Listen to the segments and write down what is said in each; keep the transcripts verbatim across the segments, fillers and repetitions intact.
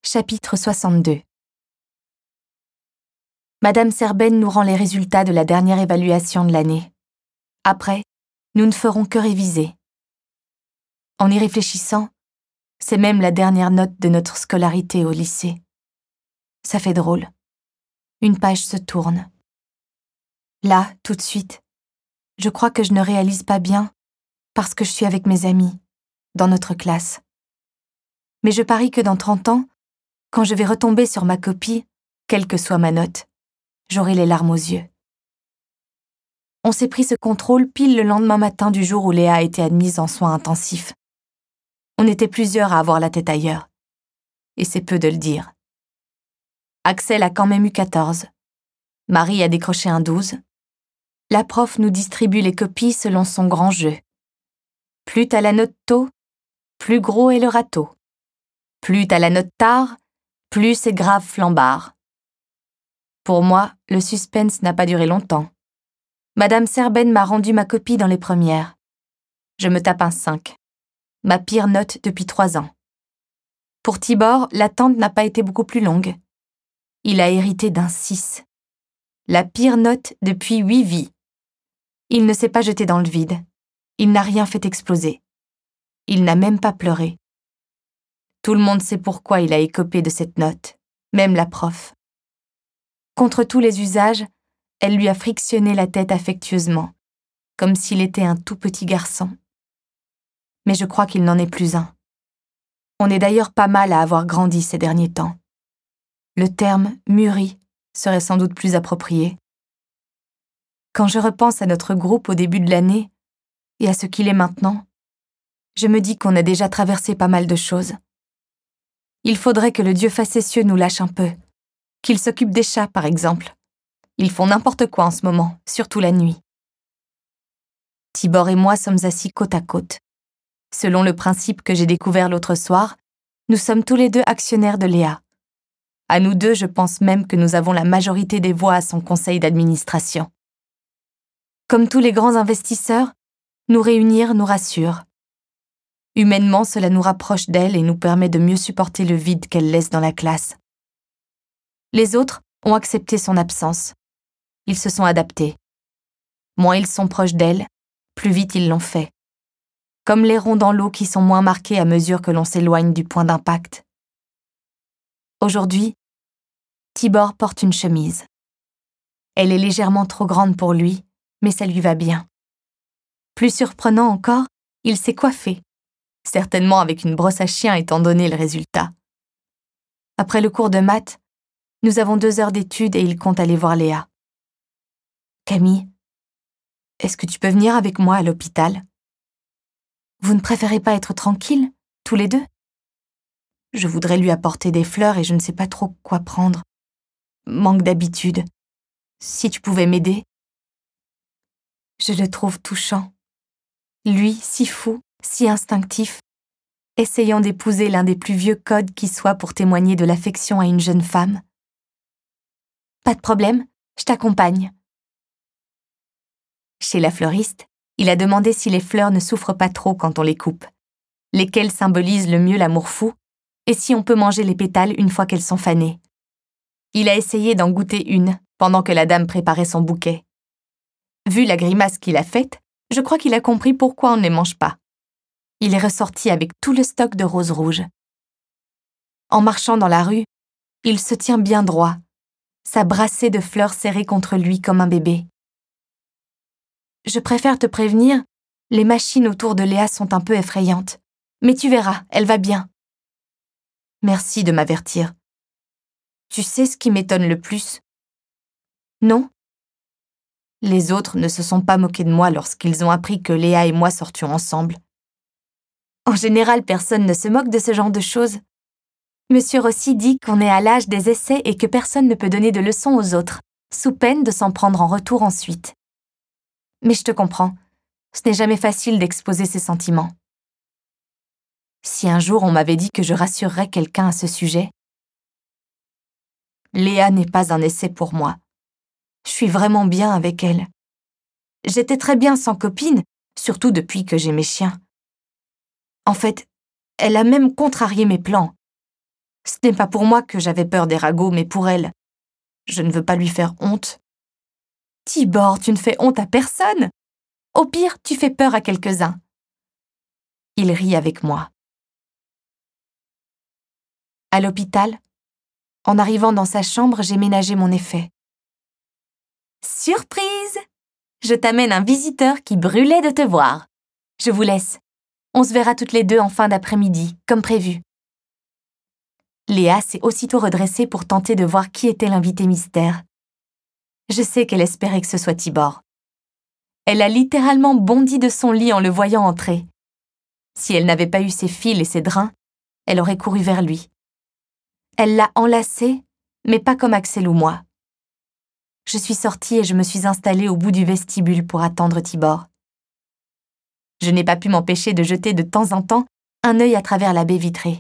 Chapitre soixante-deux. Madame Serben nous rend les résultats de la dernière évaluation de l'année. Après, nous ne ferons que réviser. En y réfléchissant, c'est même la dernière note de notre scolarité au lycée. Ça fait drôle. Une page se tourne. Là, tout de suite, je crois que je ne réalise pas bien parce que je suis avec mes amis, dans notre classe. Mais je parie que dans trente ans, quand je vais retomber sur ma copie, quelle que soit ma note, j'aurai les larmes aux yeux. On s'est pris ce contrôle pile le lendemain matin du jour où Léa a été admise en soins intensifs. On était plusieurs à avoir la tête ailleurs. Et c'est peu de le dire. Axel a quand même eu quatorze. Marie a décroché un douze. La prof nous distribue les copies selon son grand jeu. Plus t'as la note tôt, plus gros est le râteau. Plus t'as la note tard, plus c'est grave flambard. Pour moi, le suspense n'a pas duré longtemps. Madame Serben m'a rendu ma copie dans les premières. Je me tape un cinq. Ma pire note depuis trois ans. Pour Tibor, l'attente n'a pas été beaucoup plus longue. Il a hérité d'un six. La pire note depuis huit vies. Il ne s'est pas jeté dans le vide. Il n'a rien fait exploser. Il n'a même pas pleuré. Tout le monde sait pourquoi il a écopé de cette note, même la prof. Contre tous les usages, elle lui a frictionné la tête affectueusement, comme s'il était un tout petit garçon. Mais je crois qu'il n'en est plus un. On est d'ailleurs pas mal à avoir grandi ces derniers temps. Le terme « mûri » serait sans doute plus approprié. Quand je repense à notre groupe au début de l'année et à ce qu'il est maintenant, je me dis qu'on a déjà traversé pas mal de choses. Il faudrait que le Dieu facétieux nous lâche un peu, qu'il s'occupe des chats par exemple. Ils font n'importe quoi en ce moment, surtout la nuit. Tibor et moi sommes assis côte à côte. Selon le principe que j'ai découvert l'autre soir, nous sommes tous les deux actionnaires de Léa. À nous deux, je pense même que nous avons la majorité des voix à son conseil d'administration. Comme tous les grands investisseurs, nous réunir nous rassure. Humainement, cela nous rapproche d'elle et nous permet de mieux supporter le vide qu'elle laisse dans la classe. Les autres ont accepté son absence. Ils se sont adaptés. Moins ils sont proches d'elle, plus vite ils l'ont fait. Comme les ronds dans l'eau qui sont moins marqués à mesure que l'on s'éloigne du point d'impact. Aujourd'hui, Tibor porte une chemise. Elle est légèrement trop grande pour lui, mais ça lui va bien. Plus surprenant encore, il s'est coiffé, certainement avec une brosse à chien étant donné le résultat. Après le cours de maths, nous avons deux heures d'études et il compte aller voir Léa. « Camille, est-ce que tu peux venir avec moi à l'hôpital ? Vous ne préférez pas être tranquilles, tous les deux ? Je voudrais lui apporter des fleurs et je ne sais pas trop quoi prendre. Manque d'habitude. Si tu pouvais m'aider. » Je le trouve touchant. Lui, si fou, si instinctif, essayant d'épouser l'un des plus vieux codes qui soit pour témoigner de l'affection à une jeune femme. Pas de problème, je t'accompagne. Chez la fleuriste, il a demandé si les fleurs ne souffrent pas trop quand on les coupe, lesquelles symbolisent le mieux l'amour fou, et si on peut manger les pétales une fois qu'elles sont fanées. Il a essayé d'en goûter une, pendant que la dame préparait son bouquet. Vu la grimace qu'il a faite, je crois qu'il a compris pourquoi on ne les mange pas. Il est ressorti avec tout le stock de roses rouges. En marchant dans la rue, il se tient bien droit, sa brassée de fleurs serrée contre lui comme un bébé. Je préfère te prévenir, les machines autour de Léa sont un peu effrayantes, mais tu verras, elle va bien. Merci de m'avertir. Tu sais ce qui m'étonne le plus ? Non ? Les autres ne se sont pas moqués de moi lorsqu'ils ont appris que Léa et moi sortions ensemble. En général, personne ne se moque de ce genre de choses. Monsieur Rossi dit qu'on est à l'âge des essais et que personne ne peut donner de leçons aux autres, sous peine de s'en prendre en retour ensuite. Mais je te comprends, ce n'est jamais facile d'exposer ses sentiments. Si un jour on m'avait dit que je rassurerais quelqu'un à ce sujet, Léa n'est pas un essai pour moi. Je suis vraiment bien avec elle. J'étais très bien sans copine, surtout depuis que j'ai mes chiens. En fait, elle a même contrarié mes plans. Ce n'est pas pour moi que j'avais peur des ragots, mais pour elle. Je ne veux pas lui faire honte. Tibor, tu ne fais honte à personne. Au pire, tu fais peur à quelques-uns. Il rit avec moi. À l'hôpital, en arrivant dans sa chambre, j'ai ménagé mon effet. Surprise! Je t'amène un visiteur qui brûlait de te voir. Je vous laisse. On se verra toutes les deux en fin d'après-midi, comme prévu. Léa s'est aussitôt redressée pour tenter de voir qui était l'invité mystère. Je sais qu'elle espérait que ce soit Tibor. Elle a littéralement bondi de son lit en le voyant entrer. Si elle n'avait pas eu ses fils et ses drains, elle aurait couru vers lui. Elle l'a enlacé, mais pas comme Axel ou moi. Je suis sortie et je me suis installée au bout du vestibule pour attendre Tibor. Je n'ai pas pu m'empêcher de jeter de temps en temps un œil à travers la baie vitrée.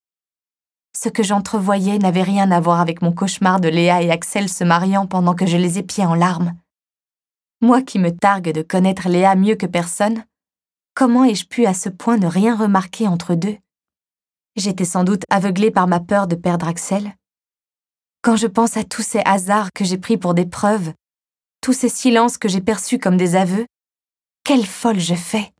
Ce que j'entrevoyais n'avait rien à voir avec mon cauchemar de Léa et Axel se mariant pendant que je les épiais en larmes. Moi qui me targue de connaître Léa mieux que personne, comment ai-je pu à ce point ne rien remarquer entre deux? J'étais sans doute aveuglée par ma peur de perdre Axel. Quand je pense à tous ces hasards que j'ai pris pour des preuves, tous ces silences que j'ai perçus comme des aveux, quelle folle je fais!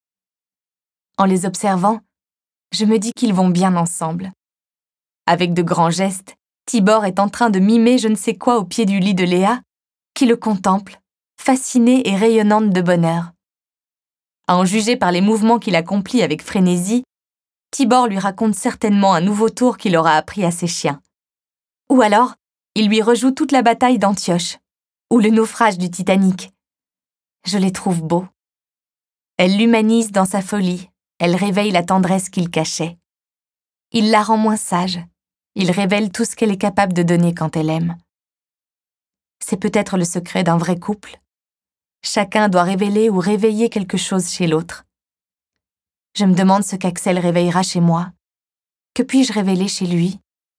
En les observant, je me dis qu'ils vont bien ensemble. Avec de grands gestes, Tibor est en train de mimer je ne sais quoi au pied du lit de Léa, qui le contemple, fascinée et rayonnante de bonheur. À en juger par les mouvements qu'il accomplit avec frénésie, Tibor lui raconte certainement un nouveau tour qu'il aura appris à ses chiens. Ou alors, il lui rejoue toute la bataille d'Antioche, ou le naufrage du Titanic. Je les trouve beaux. Elle l'humanise dans sa folie, elle réveille la tendresse qu'il cachait. Il la rend moins sage, il révèle tout ce qu'elle est capable de donner quand elle aime. C'est peut-être le secret d'un vrai couple. Chacun doit révéler ou réveiller quelque chose chez l'autre. Je me demande ce qu'Axel réveillera chez moi. Que puis-je révéler chez lui?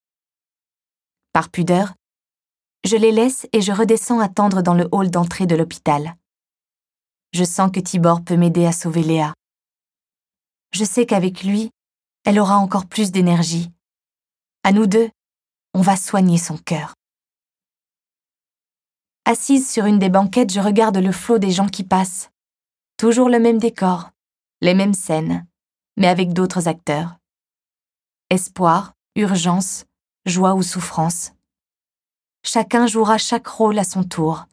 Par pudeur, je les laisse et je redescends attendre dans le hall d'entrée de l'hôpital. Je sens que Tibor peut m'aider à sauver Léa. Je sais qu'avec lui, elle aura encore plus d'énergie. À nous deux, on va soigner son cœur. Assise sur une des banquettes, je regarde le flot des gens qui passent. Toujours le même décor, les mêmes scènes, mais avec d'autres acteurs. Espoir, urgence, joie ou souffrance. Chacun jouera chaque rôle à son tour.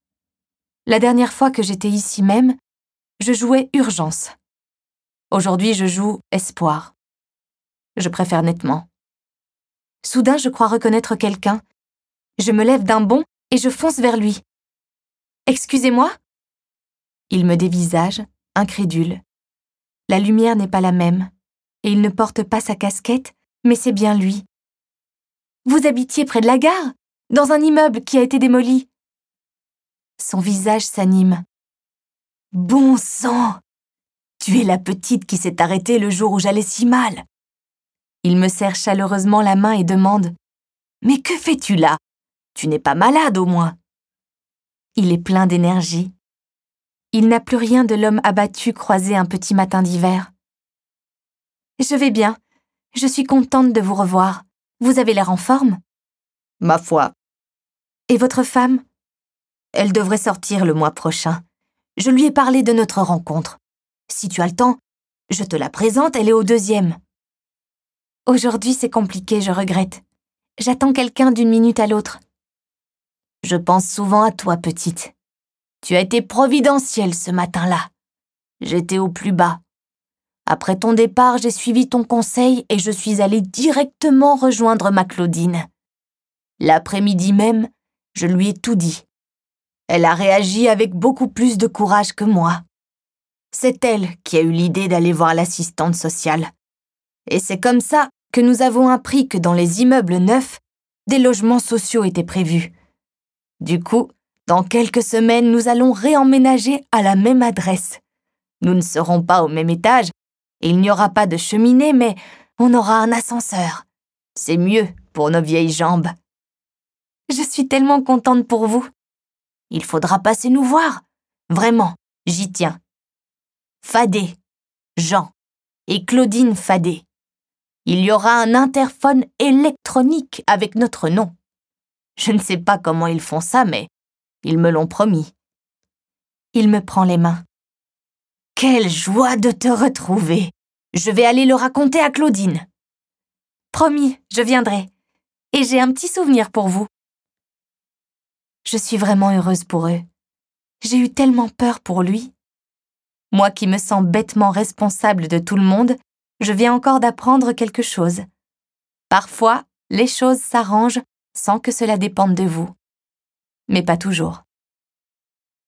La dernière fois que j'étais ici même, je jouais urgence. Aujourd'hui, je joue espoir. Je préfère nettement. Soudain, je crois reconnaître quelqu'un. Je me lève d'un bond et je fonce vers lui. « Excusez-moi » Il me dévisage, incrédule. La lumière n'est pas la même, et il ne porte pas sa casquette, mais c'est bien lui. « Vous habitiez près de la gare, dans un immeuble qui a été démoli. » Son visage s'anime. « Bon sang! Tu es la petite qui s'est arrêtée le jour où j'allais si mal. » Il me serre chaleureusement la main et demande « Mais que fais-tu là? Tu n'es pas malade au moins ?» Il est plein d'énergie. Il n'a plus rien de l'homme abattu croisé un petit matin d'hiver. « Je vais bien. Je suis contente de vous revoir. Vous avez l'air en forme. »« Ma foi. »« Et votre femme ? » ?»« Elle devrait sortir le mois prochain. Je lui ai parlé de notre rencontre. Si tu as le temps, je te la présente, elle est au deuxième. »« Aujourd'hui, c'est compliqué, je regrette. J'attends quelqu'un d'une minute à l'autre. »« Je pense souvent à toi, petite. Tu as été providentielle ce matin-là. J'étais au plus bas. Après ton départ, j'ai suivi ton conseil et je suis allée directement rejoindre ma Claudine. L'après-midi même, je lui ai tout dit. Elle a réagi avec beaucoup plus de courage que moi. C'est elle qui a eu l'idée d'aller voir l'assistante sociale. Et c'est comme ça que nous avons appris que dans les immeubles neufs, des logements sociaux étaient prévus. Du coup, dans quelques semaines, nous allons réemménager à la même adresse. Nous ne serons pas au même étage, et il n'y aura pas de cheminée, mais on aura un ascenseur. C'est mieux pour nos vieilles jambes. Je suis tellement contente pour vous. Il faudra passer nous voir. Vraiment, j'y tiens. Fadé, Jean et Claudine Fadé. Il y aura un interphone électronique avec notre nom. Je ne sais pas comment ils font ça, mais ils me l'ont promis. » Il me prend les mains. « Quelle joie de te retrouver! Je vais aller le raconter à Claudine. »« Promis, je viendrai. Et j'ai un petit souvenir pour vous. » Je suis vraiment heureuse pour eux. J'ai eu tellement peur pour lui. Moi qui me sens bêtement responsable de tout le monde, je viens encore d'apprendre quelque chose. Parfois, les choses s'arrangent sans que cela dépende de vous. Mais pas toujours.